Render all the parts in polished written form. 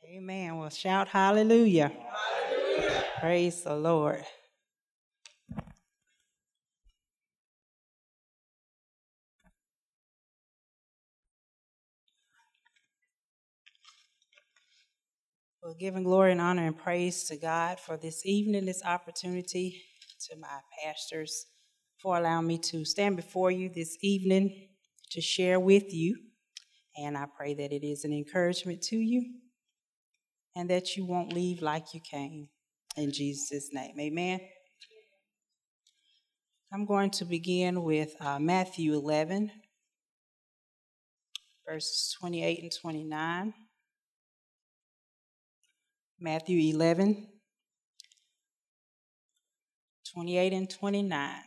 Amen. Well, shout hallelujah. Praise the Lord. Well, giving glory and honor and praise to God for this evening, this opportunity, to my pastors for allowing me to stand before you this evening to share with you. And I pray that it is an encouragement to you and that you won't leave like you came. In Jesus' name, amen. I'm going to begin with Matthew 11, verses 28 and 29. Matthew 11, 28 and 29.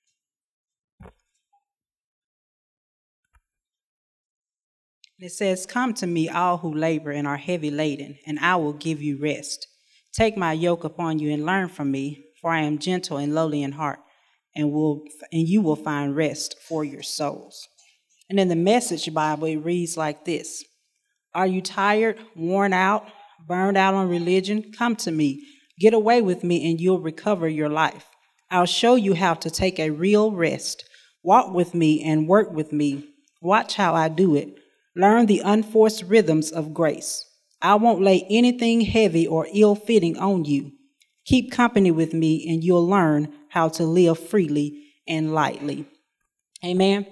It says, "Come to me, all who labor and are heavy laden, and I will give you rest. Take my yoke upon you and learn from me, for I am gentle and lowly in heart, and you will find rest for your souls." And in the Message Bible, it reads like this: "Are you tired, worn out, burned out on religion? Come to me. Get away with me, and you'll recover your life. I'll show you how to take a real rest. Walk with me and work with me. Watch how I do it. Learn the unforced rhythms of grace. I won't lay anything heavy or ill-fitting on you. Keep company with me, and you'll learn how to live freely and lightly." Amen.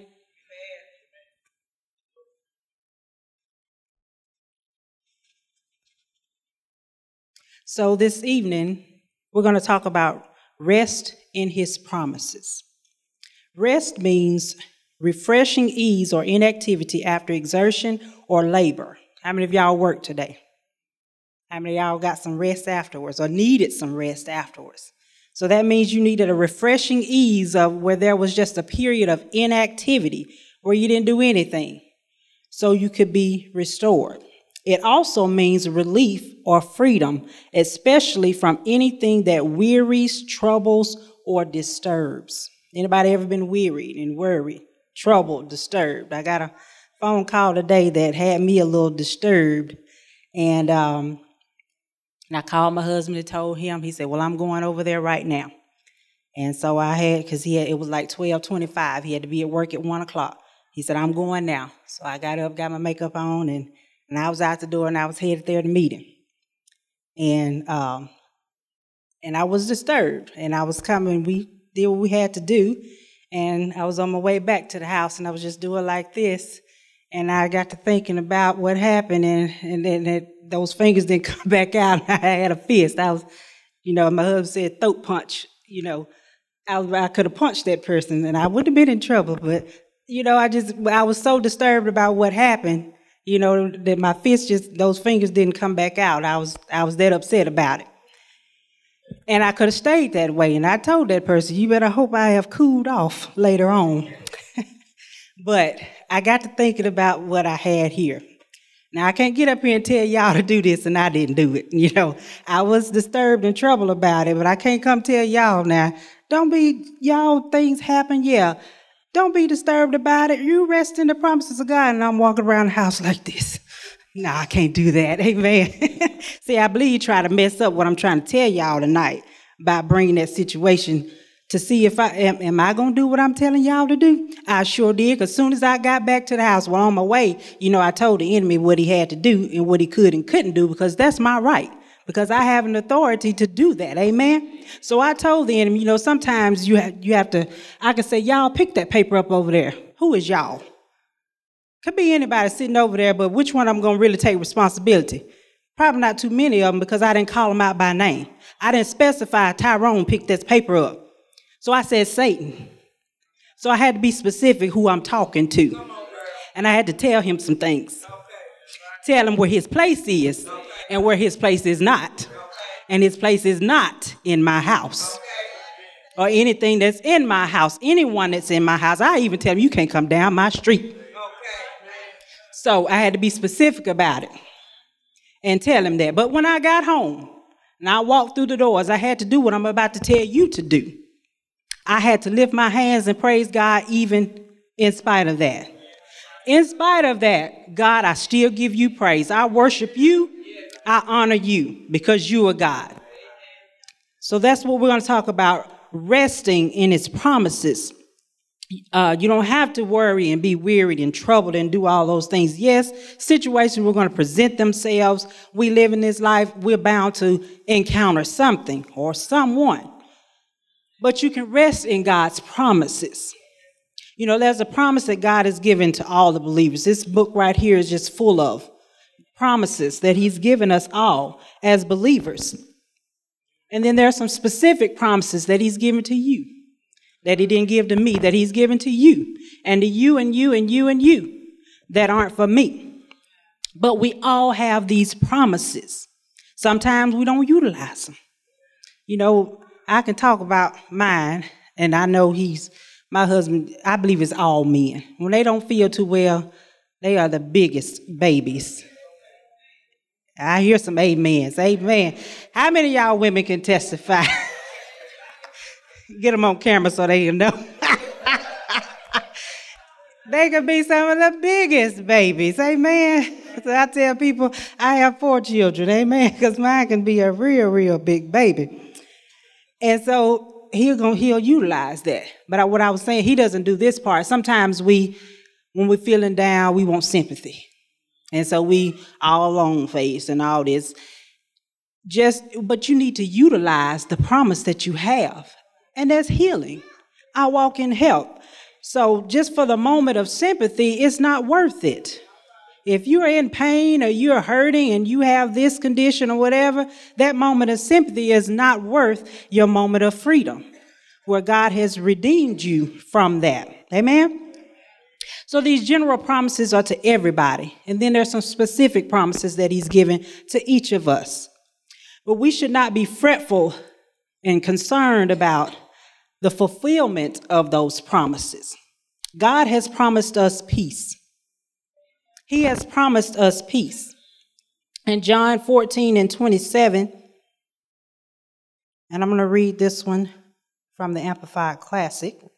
So this evening, we're going to talk about rest in his promises. Rest means refreshing ease or inactivity after exertion or labor. How many of y'all work today? How many of y'all got some rest afterwards or needed some rest afterwards? So that means you needed a refreshing ease of where there was just a period of inactivity where you didn't do anything so you could be restored. It also means relief or freedom, especially from anything that wearies, troubles, or disturbs. Anybody ever been wearied and worried, troubled, disturbed? I got a phone call today that had me a little disturbed, and I called my husband and told him. He said, "Well, I'm going over there right now." And so I had, because it was like 12:25. He had to be at work at 1 o'clock. He said, "I'm going now." So I got up, got my makeup on, and I was out the door, and I was headed there to meet him. And I was disturbed, and I was coming. We did what we had to do, and I was on my way back to the house, and I was just doing like this, and I got to thinking about what happened, and then those fingers didn't come back out. I had a fist. I was, my husband said throat punch. I could have punched that person, and I wouldn't have been in trouble. But I was so disturbed about what happened. That my fist those fingers didn't come back out. I was that upset about it. And I could have stayed that way. And I told that person, "You better hope I have cooled off later on." But I got to thinking about what I had here. Now, I can't get up here and tell y'all to do this, and I didn't do it. I was disturbed and troubled about it, but I can't come tell y'all now, things happen, yeah. Don't be disturbed about it. You rest in the promises of God. And I'm walking around the house like this. No, I can't do that. Amen. See, I believe you try to mess up what I'm trying to tell y'all tonight by bringing that situation to see if am I going to do what I'm telling y'all to do? I sure did, because as soon as I got back to the house, on my way, I told the enemy what he had to do and what he could and couldn't do, because that's my right. Because I have an authority to do that, amen? So I told the enemy, sometimes you have to, I can say, "Y'all pick that paper up over there." Who is y'all? Could be anybody sitting over there, but which one I'm going to really take responsibility? Probably not too many of them, because I didn't call them out by name. I didn't specify Tyrone picked this paper up. So I said Satan. So I had to be specific who I'm talking to. And I had to tell him some things. Tell him where his place is and where his place is not. And his place is not in my house or anything that's in my house. Anyone that's in my house, I even tell him, "You can't come down my street." So I had to be specific about it and tell him that. But when I got home and I walked through the doors, I had to do what I'm about to tell you to do. I had to lift my hands and praise God even in spite of that. In spite of that, God, I still give you praise. I worship you. I honor you because you are God. So that's what we're going to talk about, resting in his promises. You don't have to worry and be wearied and troubled and do all those things. Yes, situations were going to present themselves. We live in this life, we're bound to encounter something or someone. But you can rest in God's promises. You know, there's a promise that God has given to all the believers. This book right here is just full of promises that he's given us all as believers. And then there are some specific promises that he's given to you, that he didn't give to me, that he's given to you, and to you and you and you and you, that aren't for me. But we all have these promises. Sometimes we don't utilize them. You know, I can talk about mine, and I know my husband, I believe it's all men. When they don't feel too well, they are the biggest babies. I hear some amens. Amen. How many of y'all women can testify? Get them on camera so they can know. They could be some of the biggest babies. Amen. So I tell people I have 4 children. Amen. Because mine can be a real, real big baby. And so he'll utilize that. But what I was saying, he doesn't do this part. Sometimes when we're feeling down, we want sympathy. And so we all long face and all this. But you need to utilize the promise that you have. And that's healing. I walk in help. So just for the moment of sympathy, it's not worth it. If you're in pain or you're hurting and you have this condition or whatever, that moment of sympathy is not worth your moment of freedom, where God has redeemed you from that. Amen? So these general promises are to everybody. And then there's some specific promises that he's given to each of us. But we should not be fretful and concerned about the fulfillment of those promises. God has promised us peace. He has promised us peace. In John 14:27, and I'm going to read this one from the Amplified Classic.